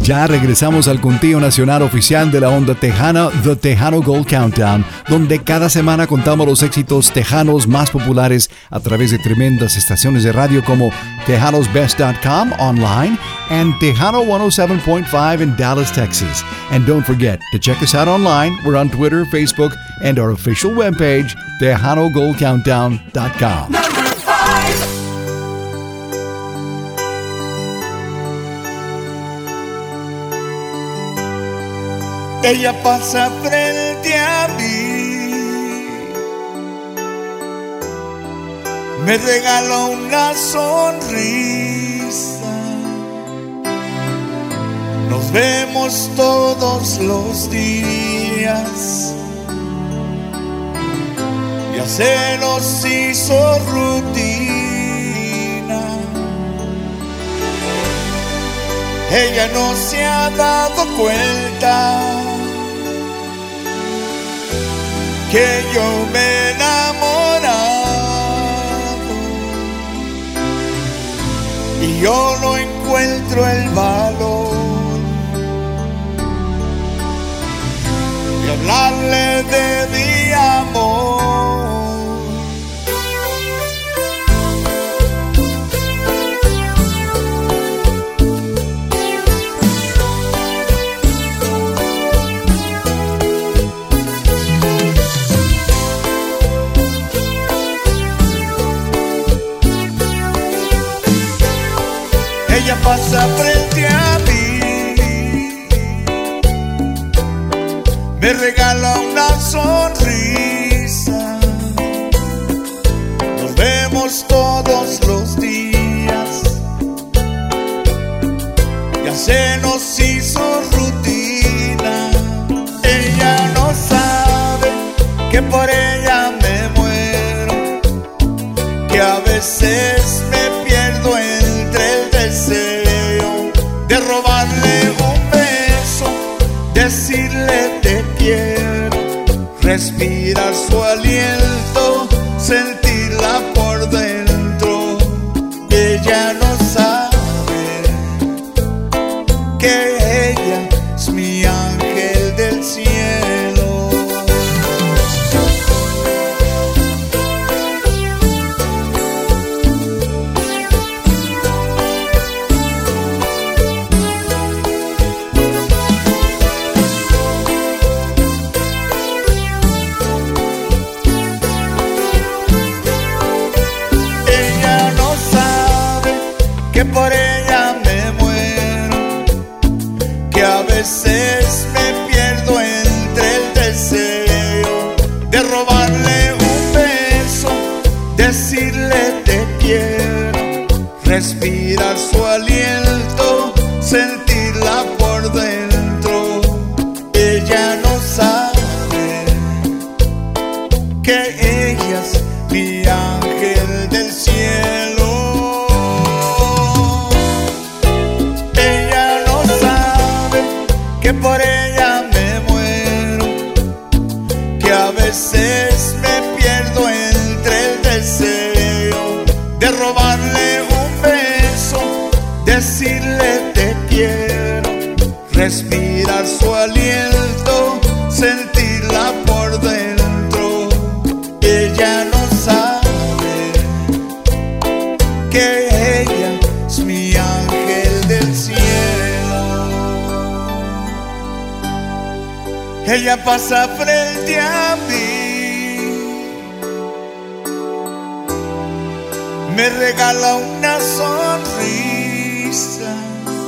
Ya regresamos al conteo nacional oficial de la onda tejana, The Tejano Gold Countdown, donde cada semana contamos los éxitos tejanos más populares a través de tremendas estaciones de radio como tejanosbest.com online and Tejano 107.5 in Dallas, Texas. And don't forget to check us out online. We're on Twitter, Facebook, and our official webpage, TejanoGoldCountdown.com. Number 5. Ella pasa frente a mí, me regaló una sonrisa. Nos vemos todos los días, ya se nos hizo rutina. Ella no se ha dado cuenta que yo me he enamorado y yo no encuentro el valor de hablarle de mi amor. Ella pasa frente a mí, me regala una sonrisa. Nos vemos todos los días, ya se nos hizo rutina. Ella no sabe que por ella me muero, que a veces me pierdo entre el deseo de robarle un beso, decirle te quiero, respirar su aliento, sentirla por dentro. Ella no sabe que ella es mi ángel del cielo. Que por ella me muero, que a veces me pierdo entre el deseo de robarle un beso, decirle te quiero, respirar su aliento, sentirla por dentro. Ella no sabe que ella es mi ángel del cielo. Que por ella me muero, que a veces me pierdo entre el deseo de robarle un beso, decirle te quiero, respirar su aliento, sentirla por dentro. Ella no sabe que ella es mi ángel del cielo. Ella pasa frente a mí, me regala una sonrisa.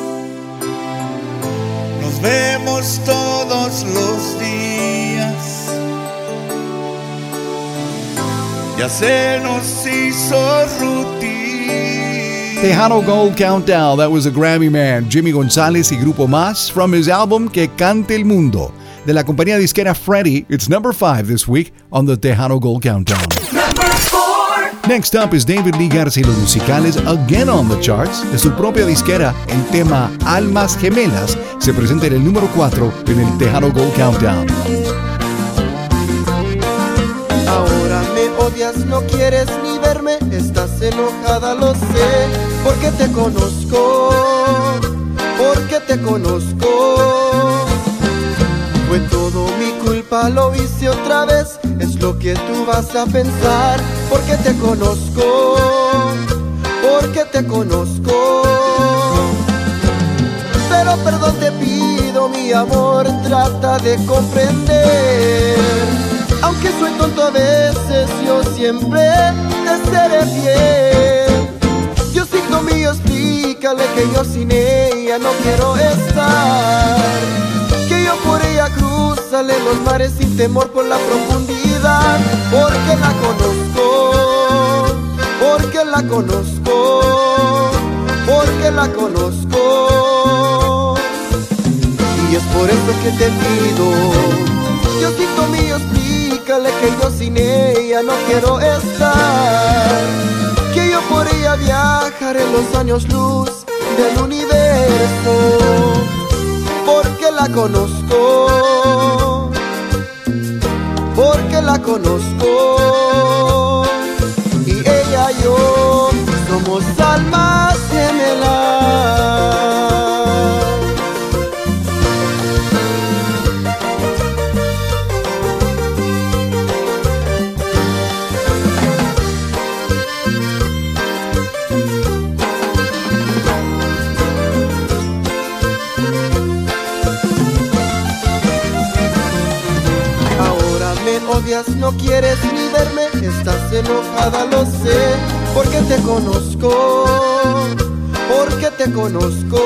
Nos vemos todos los días, ya se nos hizo rutina. Tejano Gold Countdown, that was a Grammy man, Jimmy González y Grupo Más, from his album Que Cante el Mundo. De la compañía disquera Freddie, it's number 5 this week on the Tejano Gold Countdown. Number 4. Next up is David Lee Garza y los musicales again on the charts. De su propia disquera, el tema Almas Gemelas se presenta en el número 4 en el Tejano Gold Countdown. Ahora me odias, no quieres ni verme, estás enojada, lo sé, porque te conozco. porque te conozco. Fue todo mi culpa, lo hice otra vez, es lo que tú vas a pensar, porque te conozco, porque te conozco. Pero perdón te pido, mi amor, trata de comprender. Aunque soy tonto a veces, yo siempre te seré fiel. Diosito mío, explícale que yo sin ella no quiero estar, que yo por ella cruzaré los mares sin temor por la profundidad, porque la conozco, porque la conozco, porque la conozco. Y es por eso que te pido, Diosito mío, explícale que yo sin ella no quiero estar, que yo por ella viajaré los años luz del universo, porque la conozco, porque la conozco. Y ella y yo somos almas gemelas. Odias, no quieres ni verme, estás enojada, lo sé, porque te conozco, porque te conozco.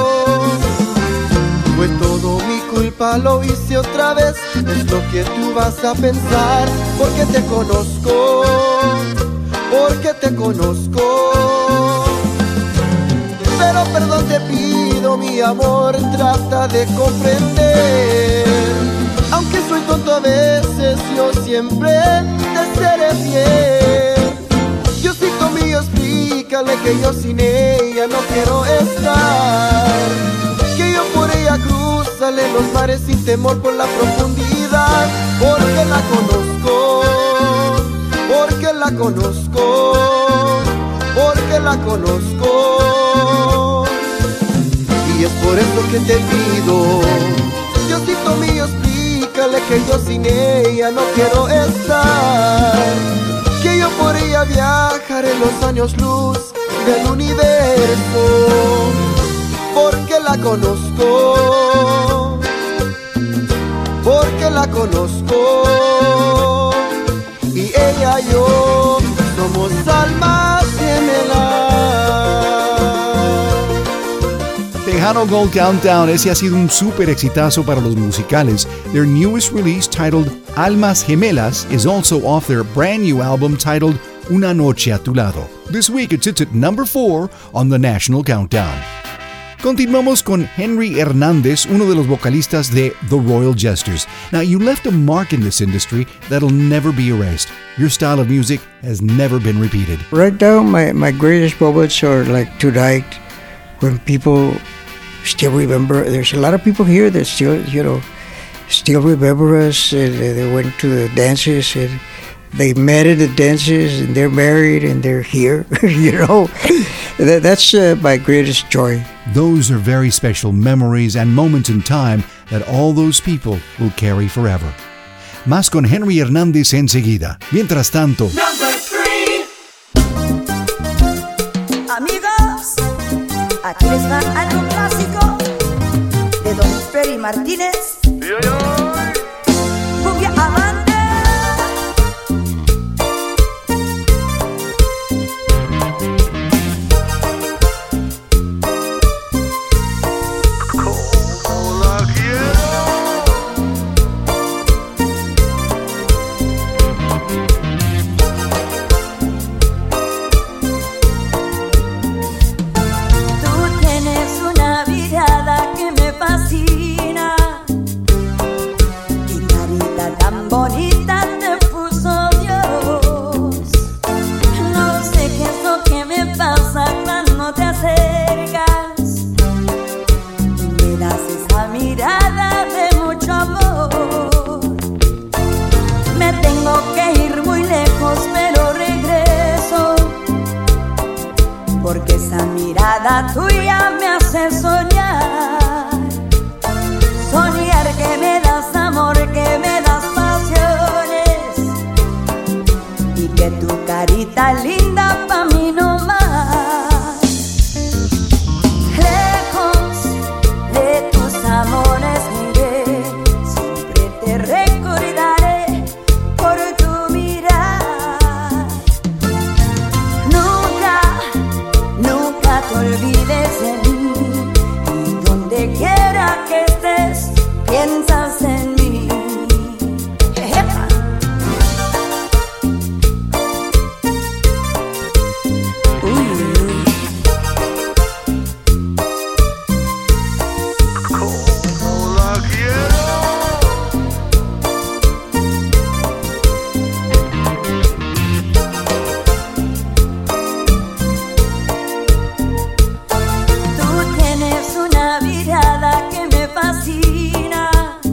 Fue todo mi culpa, lo hice otra vez, es lo que tú vas a pensar, porque te conozco, porque te conozco. Pero perdón te pido, mi amor, trata de comprender. Aunque soy tonto a veces, yo siempre te seré fiel. Diosito mío, explícale que yo sin ella no quiero estar, que yo por ella cruzaré los mares sin temor por la profundidad, porque la conozco, porque la conozco, porque la conozco. Y es por eso que te pido, Diosito mío, que yo sin ella no quiero estar, que yo por ella viajaré los años luz del universo, porque la conozco, porque la conozco. Y ella y yo somos almas gemelas. Tejano Gold Countdown, ese ha sido un súper exitazo para los musicales. Their newest release, titled Almas Gemelas, is also off their brand new album titled Una Noche a Tu Lado. This week it sits at number 4 on the National Countdown. Continuamos con Henry Hernández, uno de los vocalistas de The Royal Jesters. Now, you left a mark in this industry that'll never be erased. Your style of music has never been repeated. Right now, my greatest moments are like tonight, when people still remember. There's a lot of people here that still remember us. And they went to the dances and they met at the dances and they're married and they're here. That's my greatest joy. Those are very special memories and moments in time that all those people will carry forever. Más con Henry Hernández enseguida. Mientras tanto, Number 3. Amigos, aquí les va algo clásico de Don Freddy Martínez. Cumbia amante. Tú tienes una mirada que me fascina. música me hace soñar, soñar que me das amor, que me das pasiones, y que tu carita linda pa' mí no más. Lejos de tus amores me iré, siempre te recordaré por tu mirar. Nunca, nunca te olvides de mí, y donde quiera que estés, piensas en mí. Epa. Tú tienes una mirada que me fascina,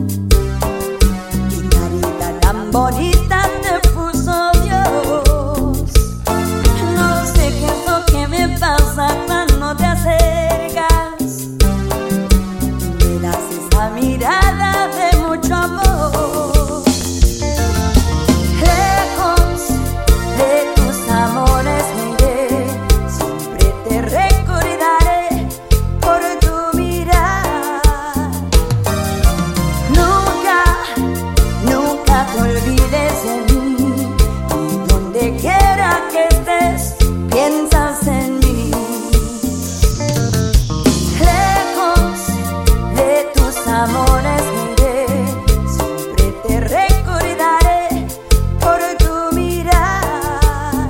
y carita tan bonita te puso Dios. No sé qué es lo que me pasa cuando te acercas, me das esa mirada de mucho amor. Lejos de tus amores me iré, siempre te recordaré por tu mirar. Nunca, nunca te olvides de mí, y donde quiera que estés, piensas en mí. Lejos de tus amores me iré, siempre te recordaré por tu mirar.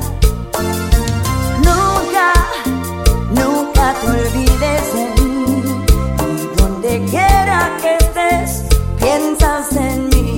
Nunca, nunca te olvides de mí, y donde quiera que estés, piensas en mí.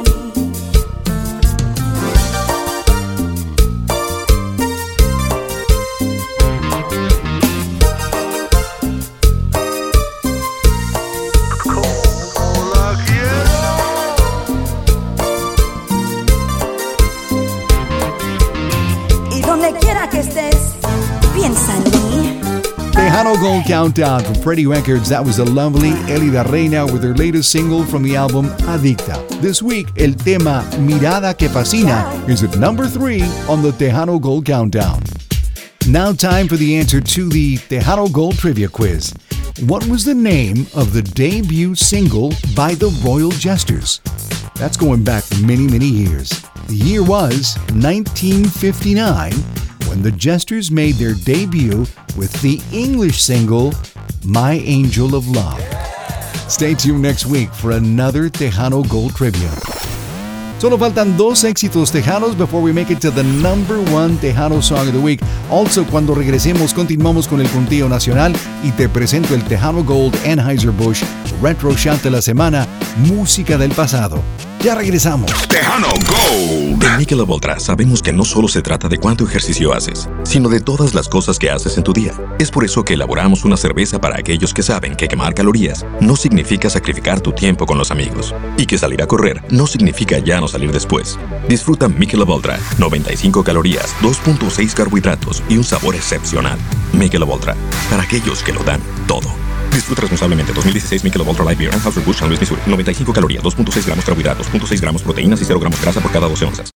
Y donde quiera que estés, piensa en mí. Tejano Gold Countdown from Freddie Records. That was the lovely Elida Reina with her latest single from the album Adicta. This week, el tema Mirada que Fascina is at number 3 on the Tejano Gold Countdown. Now time for the answer to the Tejano Gold Trivia Quiz. What was the name of the debut single by the Royal Jesters? That's going back many, many years. The year was 1959 when the Jesters made their debut with the English single My Angel of Love. Stay tuned next week for another Tejano Gold Trivia. Solo faltan 2 éxitos tejanos before we make it to the number 1 Tejano Song of the Week. Also, cuando regresemos, continuamos con el conteo nacional y te presento el Tejano Gold Anheuser-Busch Retro Shot de la semana, música del pasado. Ya regresamos. Tejano Gold. En Michelob Ultra sabemos que no solo se trata de cuánto ejercicio haces, sino de todas las cosas que haces en tu día. Es por eso que elaboramos una cerveza para aquellos que saben que quemar calorías no significa sacrificar tu tiempo con los amigos, y que salir a correr no significa ya no salir después. Disfruta Michelob Ultra, 95 calorías, 2.6 carbohidratos y un sabor excepcional. Michelob Ultra, para aquellos que lo dan todo. Disfruta responsablemente. 2016 Michelob Ultra Light Beer, Anheuser-Busch, San Luis, Missouri. 95 calorías, 2.6 gramos carbohidratos, 0.6 gramos proteínas y 0 gramos grasa por cada 12 onzas.